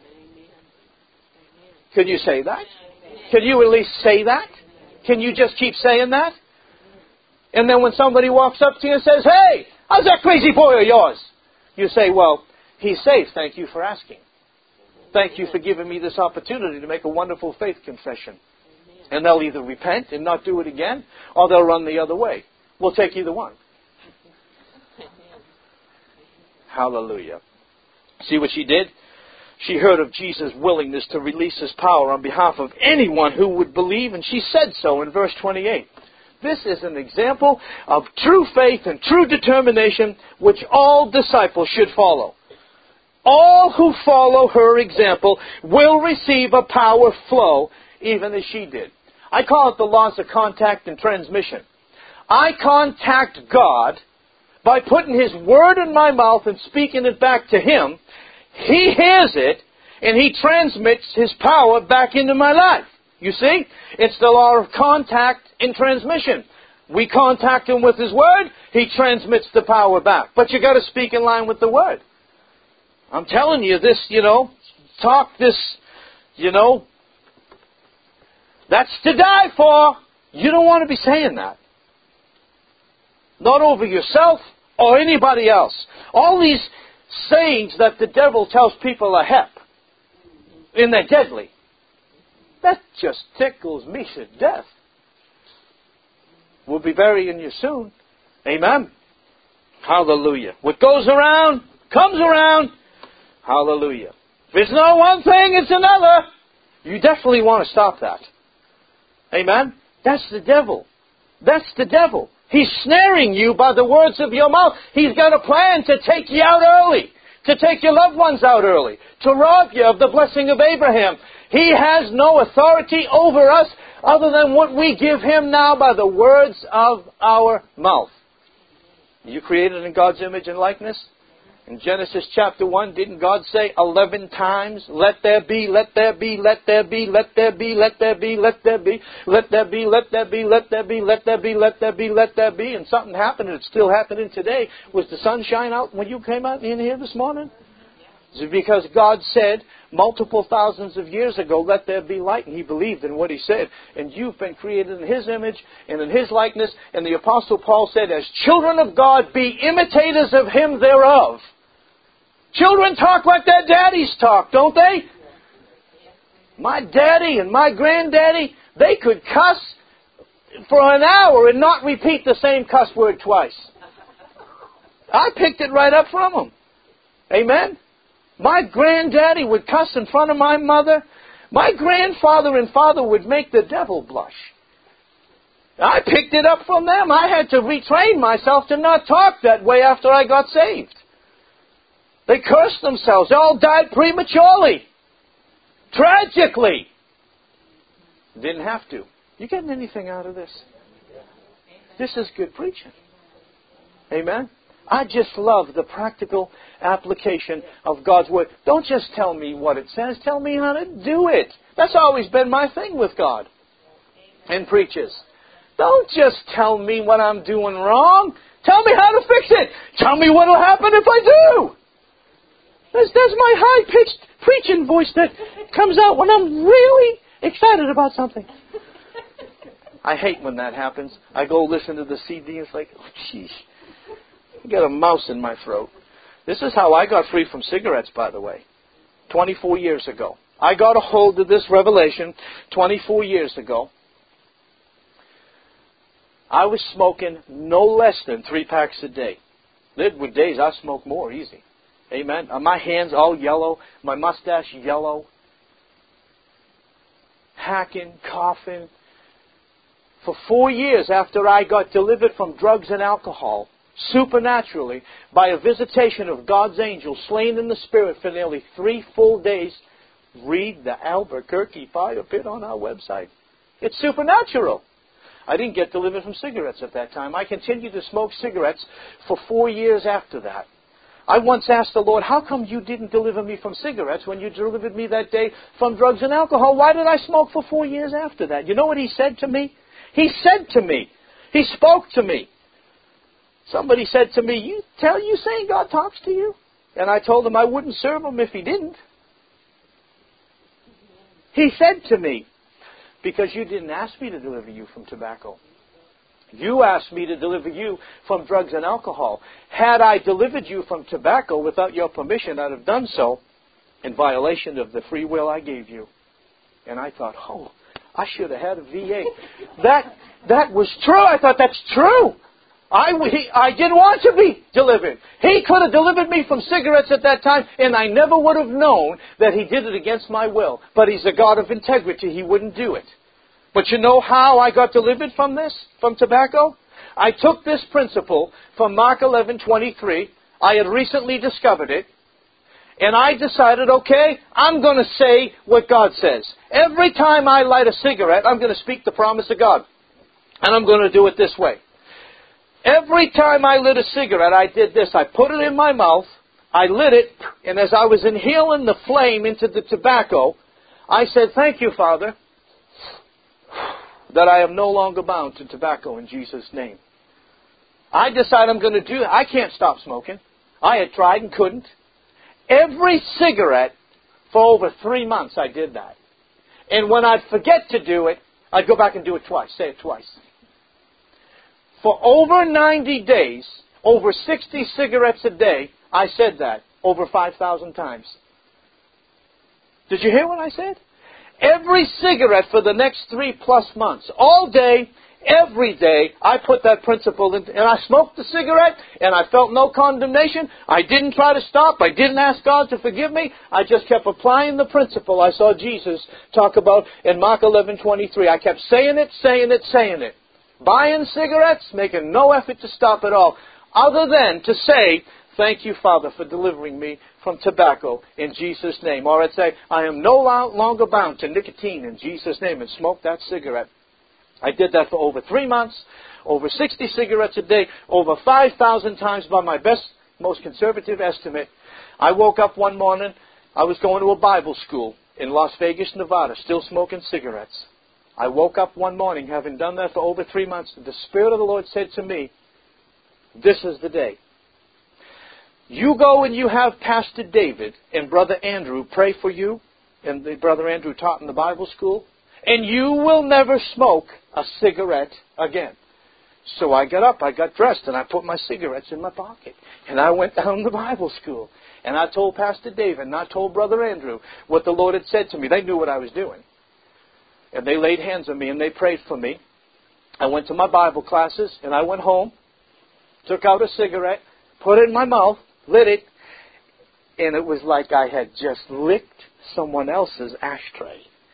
Can you say that? Can you at least say that? Can you just keep saying that? And then when somebody walks up to you and says, Hey, how's that crazy boy of yours? You say, well, he's saved. Thank you for asking. Thank you for giving me this opportunity to make a wonderful faith confession. And they'll either repent and not do it again, or they'll run the other way. We'll take either one. Hallelujah. See what she did? She heard of Jesus' willingness to release his power on behalf of anyone who would believe, and she said so in verse 28. This is an example of true faith and true determination which all disciples should follow. All who follow her example will receive a power flow even as she did. I call it the laws of contact and transmission. I contact God by putting his word in my mouth and speaking it back to him. He hears it, and he transmits his power back into my life. You see? It's the law of contact and transmission. We contact him with his word, he transmits the power back. But you got to speak in line with the word. I'm telling you this, talk this, that's to die for. You don't want to be saying that. Not over yourself or anybody else. All these sayings that the devil tells people are hep, and they're deadly. That just tickles me to death. We'll be burying you soon. Amen. Hallelujah. What goes around, comes around. Hallelujah. If it's not one thing, it's another. You definitely want to stop that. Amen? That's the devil. That's the devil. He's snaring you by the words of your mouth. He's got a plan to take you out early, to take your loved ones out early, to rob you of the blessing of Abraham. He has no authority over us other than what we give him now by the words of our mouth. You created in God's image and likeness? In Genesis chapter 1, didn't God say 11 times, let there be, let there be, let there be, let there be, let there be, let there be, let there be, let there be, let there be, let there be, let there be, let there be, and something happened, and it's still happening today. Was the sun shine out when you came out in here this morning? Is it because God said multiple thousands of years ago, let there be light, and he believed in what he said, and you've been created in his image and in his likeness, and the Apostle Paul said, as children of God, be imitators of him thereof. Children talk like their daddies talk, don't they? My daddy and my granddaddy, they could cuss for an hour and not repeat the same cuss word twice. I picked it right up from them. Amen? My granddaddy would cuss in front of my mother. My grandfather and father would make the devil blush. I picked it up from them. I had to retrain myself to not talk that way after I got saved. They cursed themselves. They all died prematurely. Tragically. Didn't have to. You getting anything out of this? This is good preaching. Amen? I just love the practical application of God's Word. Don't just tell me what it says. Tell me how to do it. That's always been my thing with God and preachers. Don't just tell me what I'm doing wrong. Tell me how to fix it. Tell me what will happen if I do. That's my high-pitched preaching voice that comes out when I'm really excited about something. I hate when that happens. I go listen to the CD and it's like, oh, jeez. I got a mouse in my throat. This is how I got free from cigarettes, by the way. 24 years ago. I got a hold of this revelation 24 years ago. I was smoking no less than 3 packs a day. There were days I smoked more, easy. Amen. My hands all yellow. My mustache yellow. Hacking, coughing. For 4 years after I got delivered from drugs and alcohol, supernaturally, by a visitation of God's angel, slain in the Spirit for nearly 3 full days, read the Albuquerque Fire Pit on our website. It's supernatural. I didn't get delivered from cigarettes at that time. I continued to smoke cigarettes for 4 years after that. I once asked the Lord, how come you didn't deliver me from cigarettes when you delivered me that day from drugs and alcohol? Why did I smoke for 4 years after that? You know what He said to me? He said to me, He spoke to me. Somebody said to me, you saying God talks to you? And I told him I wouldn't serve Him if He didn't. He said to me, because you didn't ask me to deliver you from tobacco. You asked me to deliver you from drugs and alcohol. Had I delivered you from tobacco without your permission, I'd have done so in violation of the free will I gave you. And I thought, oh, I should have had a VA. That was true. I thought, that's true. I didn't want to be delivered. He could have delivered me from cigarettes at that time, and I never would have known that He did it against my will. But He's a God of integrity. He wouldn't do it. But you know how I got delivered from this, from tobacco? I took this principle from Mark 11:23. I had recently discovered it. And I decided, okay, I'm going to say what God says. Every time I light a cigarette, I'm going to speak the promise of God. And I'm going to do it this way. Every time I lit a cigarette, I did this. I put it in my mouth, I lit it, and as I was inhaling the flame into the tobacco, I said, thank you, Father, that I am no longer bound to tobacco in Jesus' name. I decided I'm going to do it. I can't stop smoking. I had tried and couldn't. Every cigarette, for over 3 months, I did that. And when I'd forget to do it, I'd go back and do it twice. Say it twice. For over 90 days, over 60 cigarettes a day, I said that over 5,000 times. Did you hear what I said? Every cigarette for the next 3+ months, all day, every day, I put that principle in, and I smoked the cigarette, and I felt no condemnation. I didn't try to stop. I didn't ask God to forgive me. I just kept applying the principle I saw Jesus talk about in Mark 11:23. I kept saying it. Buying cigarettes, making no effort to stop at all, other than to say, thank you, Father, for delivering me from tobacco in Jesus' name. Or I'd say, I am no longer bound to nicotine in Jesus' name, and smoke that cigarette. I did that for over 3 months, over 60 cigarettes a day, over 5,000 times by my best, most conservative estimate. I woke up one morning, I was going to a Bible school in Las Vegas, Nevada, still smoking cigarettes. I woke up one morning, having done that for over 3 months, and the Spirit of the Lord said to me, this is the day. You go and you have Pastor David and Brother Andrew pray for you, and Brother Andrew taught in the Bible school, and you will never smoke a cigarette again. So I got up, I got dressed, and I put my cigarettes in my pocket. And I went down to Bible school. And I told Pastor David, and I told Brother Andrew what the Lord had said to me. They knew what I was doing. And they laid hands on me, and they prayed for me. I went to my Bible classes, and I went home, took out a cigarette, put it in my mouth, lit it, and it was like I had just licked someone else's ashtray.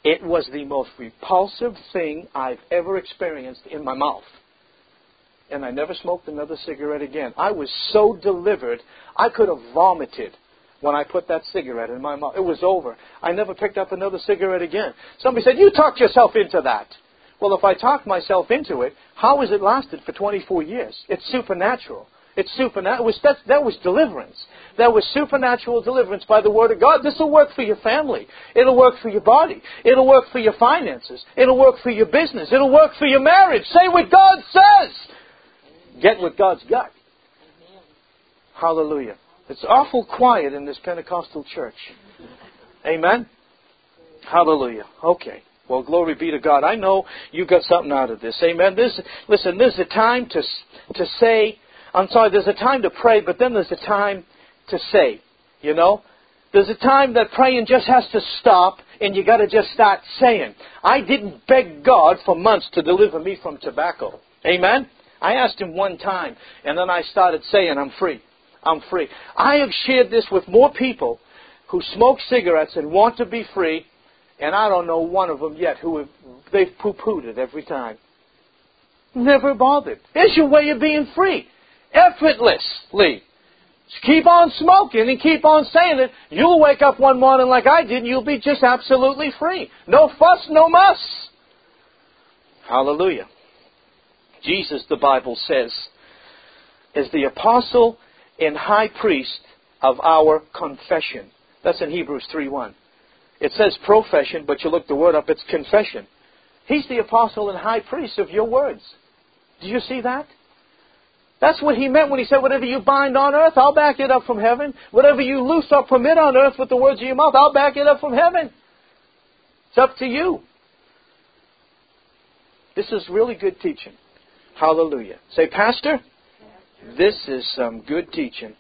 It was the most repulsive thing I've ever experienced in my mouth. And I never smoked another cigarette again. I was so delivered, I could have vomited when I put that cigarette in my mouth. It was over. I never picked up another cigarette again. Somebody said, you talked yourself into that. Well, if I talked myself into it, how has it lasted for 24 years? It's supernatural. It's supernatural. That was deliverance. That was supernatural deliverance by the Word of God. This will work for your family. It'll work for your body. It'll work for your finances. It'll work for your business. It'll work for your marriage. Say what God says. Get what God's got. Hallelujah. It's awful quiet in this Pentecostal church. Amen? Hallelujah. Okay. Well, glory be to God. I know you got something out of this. Amen? Listen, there's a time to say... there's a time to pray, but then there's a time to say. You know? There's a time that praying just has to stop, and you got to just start saying. I didn't beg God for months to deliver me from tobacco. Amen? I asked Him one time, and then I started saying, I'm free. I'm free. I have shared this with more people who smoke cigarettes and want to be free, and I don't know one of them yet they've poo-pooed it every time. Never bothered. It's your way of being free. Effortlessly. Just keep on smoking and keep on saying it. You'll wake up one morning like I did and you'll be just absolutely free. No fuss, no muss. Hallelujah. Jesus, the Bible says, is the apostle and high priest of our confession. That's in Hebrews 3:1. It says profession, but you look the word up, it's confession. He's the apostle and high priest of your words. Do you see that? That's what He meant when He said, whatever you bind on earth, I'll back it up from heaven. Whatever you loose or permit on earth with the words of your mouth, I'll back it up from heaven. It's up to you. This is really good teaching. Hallelujah. Say, Pastor, this is some good teaching.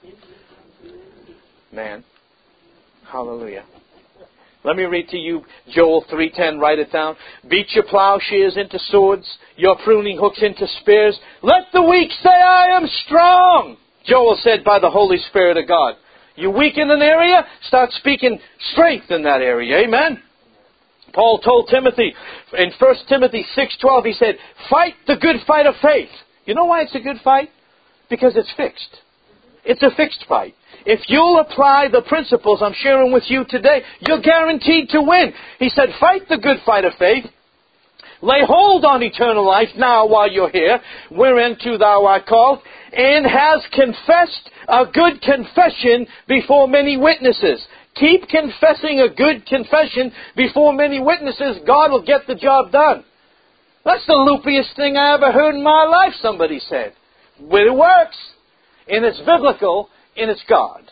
Man. Hallelujah. Let me read to you Joel 3:10. Write it down. Beat your plowshares into swords, your pruning hooks into spears. Let the weak say, I am strong. Joel said by the Holy Spirit of God. You weak in an area, start speaking strength in that area. Amen. Paul told Timothy in 1 Timothy 6:12, he said, fight the good fight of faith. You know why it's a good fight? Because it's fixed. It's a fixed fight. If you'll apply the principles I'm sharing with you today, you're guaranteed to win. He said, fight the good fight of faith. Lay hold on eternal life now while you're here, whereunto thou art called, and has confessed a good confession before many witnesses. Keep confessing a good confession before many witnesses. God will get the job done. That's the loopiest thing I ever heard in my life, somebody said. But it works. And it's biblical. And it's God.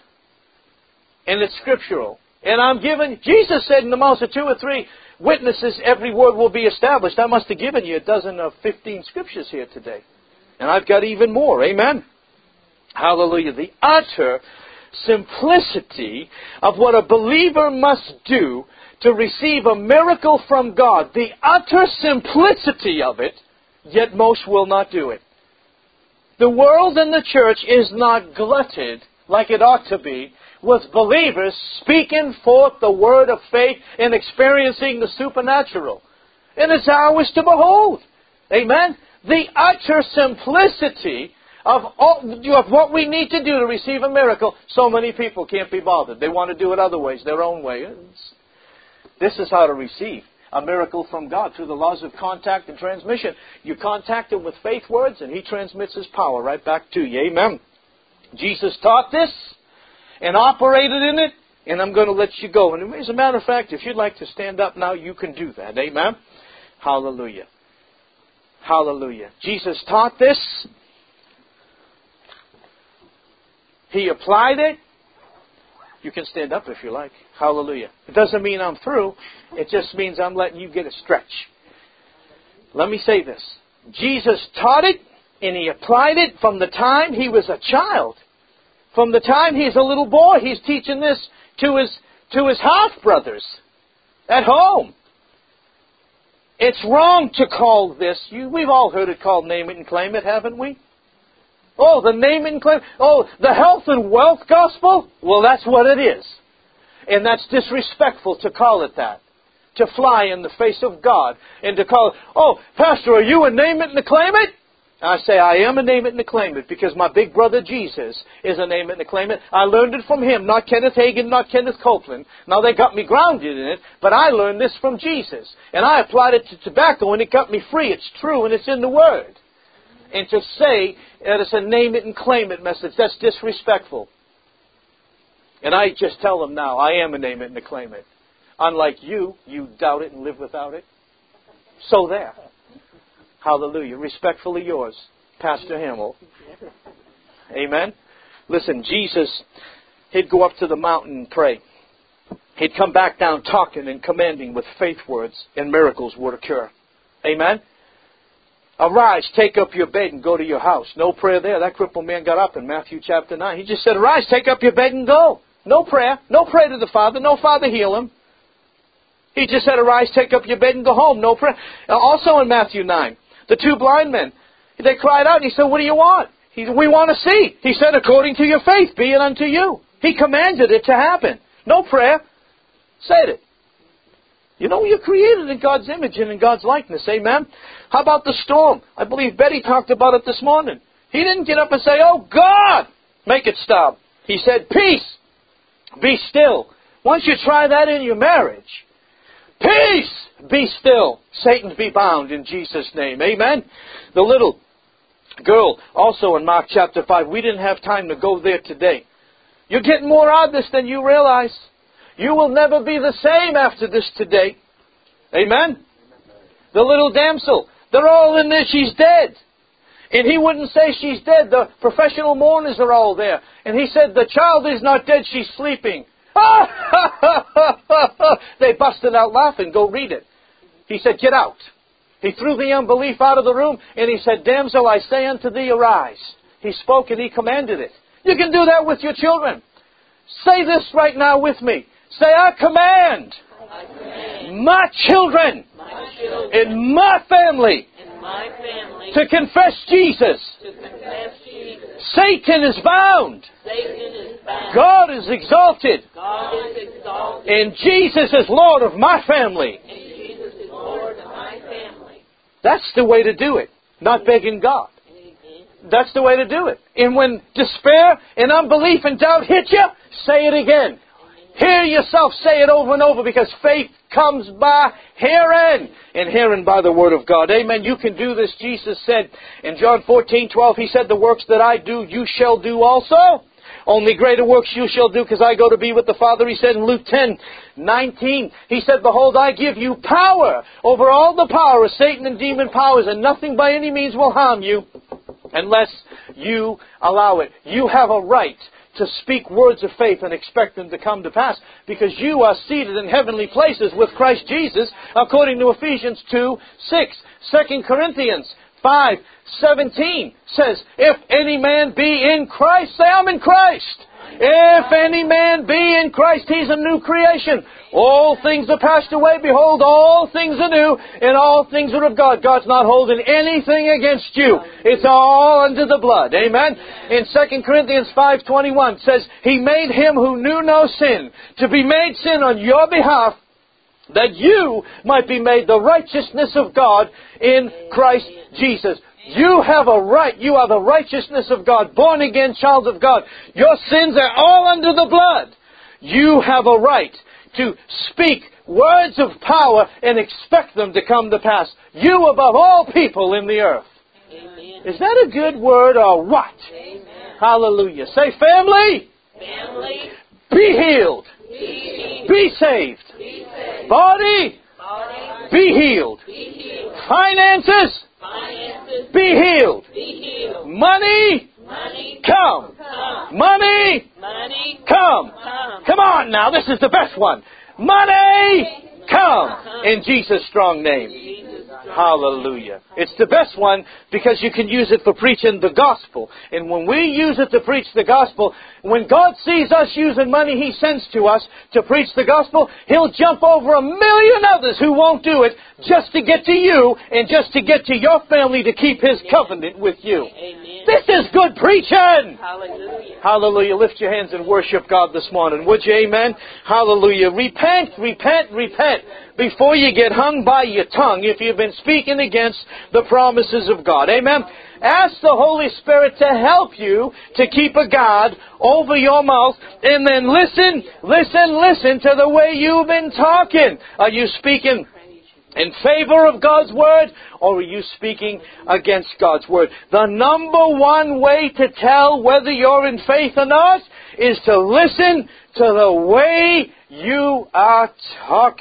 And it's scriptural. And Jesus said in the mouths of 2 or 3 witnesses, every word will be established. I must have given you a dozen of 15 scriptures here today. And I've got even more. Amen. Hallelujah. The utter simplicity of what a believer must do to receive a miracle from God. The utter simplicity of it, yet most will not do it. The world and the church is not glutted like it ought to be with believers speaking forth the word of faith and experiencing the supernatural. And it's ours to behold. Amen? The utter simplicity of what we need to do to receive a miracle, so many people can't be bothered. They want to do it other ways, their own way. This is how to receive a miracle from God through the laws of contact and transmission. You contact Him with faith words and He transmits His power right back to you. Amen. Jesus taught this and operated in it, and I'm going to let you go. And as a matter of fact, if you'd like to stand up now, you can do that. Amen. Hallelujah. Hallelujah. Jesus taught this. He applied it. You can stand up if you like. Hallelujah. It doesn't mean I'm through. It just means I'm letting you get a stretch. Let me say this. Jesus taught it and He applied it from the time He was a child. From the time He's a little boy, He's teaching this to his half-brothers at home. It's wrong to call this, we've all heard it called name it and claim it, haven't we? Oh, the name and claim. Oh, the health and wealth gospel? Well, that's what it is. And that's disrespectful to call it that. to fly in the face of God and to call, oh, Pastor, are you a name it and a claim it? I say, I am a name it and a claim it because my big brother Jesus is a name it and a claim it. I learned it from him, not Kenneth Hagin, not Kenneth Copeland. Now they got me grounded in it, but I learned this from Jesus. And I applied it to tobacco and it got me free. It's true and it's in the Word. And to say that it's a name it and claim it message, that's disrespectful. And I just tell them now, I am a name it and a claim it. Unlike you doubt it and live without it. So there. Hallelujah. Respectfully yours, Pastor Hamill. Amen. Listen, Jesus, he'd go up to the mountain and pray. He'd come back down talking and commanding with faith words, and miracles would occur. Amen. Arise, take up your bed and go to your house. No prayer there. That crippled man got up in Matthew chapter 9. He just said, arise, take up your bed and go. No prayer. No prayer to the Father. No Father heal him. He just said, arise, take up your bed and go home. No prayer. Also in Matthew 9, the two blind men, they cried out and he said, what do you want? We want to see. He said, according to your faith, be it unto you. He commanded it to happen. No prayer. Said it. You know, you're created in God's image and in God's likeness. Amen? How about the storm? I believe Betty talked about it this morning. He didn't get up and say, oh God, make it stop. He said, peace, be still. Once you try that in your marriage, peace, be still. Satan be bound in Jesus' name. Amen? The little girl, also in Mark chapter 5, we didn't have time to go there today. You're getting more out of this than you realize. You will never be the same after this today. Amen? The little damsel, they're all in there, she's dead. And he wouldn't say she's dead. The professional mourners are all there. And he said, the child is not dead, she's sleeping. They busted out laughing. Go read it. He said, get out. He threw the unbelief out of the room and he said, damsel, I say unto thee, arise. He spoke and he commanded it. You can do that with your children. Say this right now with me. Say, I command my children in my family to confess Jesus. Satan is bound. God is exalted. And Jesus is Lord of my family. That's the way to do it. Not begging God. That's the way to do it. And when despair and unbelief and doubt hit you, say it again. Hear yourself say it over and over because faith comes by hearing and hearing by the Word of God. Amen. You can do this. Jesus said in John 14:12, He said, the works that I do, you shall do also. Only greater works you shall do because I go to be with the Father. He said in Luke 10:19, He said, behold, I give you power over all the power of Satan and demon powers, and nothing by any means will harm you unless you allow it. You have a right to speak words of faith and expect them to come to pass because you are seated in heavenly places with Christ Jesus according to Ephesians 2:6. 2 Corinthians 5:17 says, if any man be in Christ, say I'm in Christ. If any man be in Christ, he's a new creation. All things are passed away. Behold, all things are new, and all things are of God. God's not holding anything against you. It's all under the blood. Amen? In 2 Corinthians 5:21 says, He made Him who knew no sin to be made sin on your behalf, that you might be made the righteousness of God in Christ Jesus. You have a right. You are the righteousness of God, born again child of God. Your sins are all under the blood. You have a right to speak words of power and expect them to come to pass. You above all people in the earth. Amen. Is that a good word or what? Amen. Hallelujah. Say family. Family. Be healed. Be saved. Be saved. Body. Be healed. Be healed. Finances. Be healed. Be healed. Money. Come. Money. Come. Come on now, this is the best one. Money. Come. In Jesus' strong name. Hallelujah. It's the best one because you can use it for preaching the gospel. And when we use it to preach the gospel, when God sees us using money He sends to us to preach the gospel, He'll jump over 1,000,000 others who won't do it just to get to you and just to get to your family to keep His covenant with you. Amen. This is good preaching. Hallelujah. Hallelujah. Lift your hands and worship God this morning. Would you? Amen. Hallelujah. Repent, repent, repent before you get hung by your tongue if you've been speaking against the promises of God. Amen. Ask the Holy Spirit to help you to keep a guard over your mouth, and then listen to the way you've been talking. Are you speaking in favor of God's Word, or are you speaking against God's Word? The number one way to tell whether you're in faith or not is to listen to the way you are talking.